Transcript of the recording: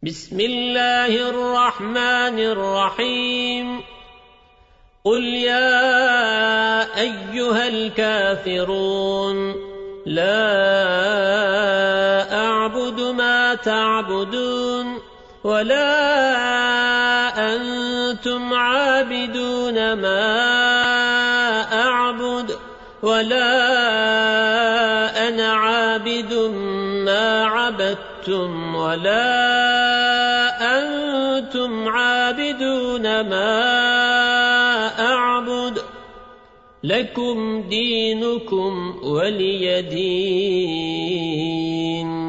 بسم الله الرحمن الرحيم قل يا أيها الكافرون لا أعبد ما تعبدون ولا أنتم عابدون ما أعبد ولا أنا عابد ما عبدتم ولا أنتم عابدون ما أعبد لكم دينكم ولي دين.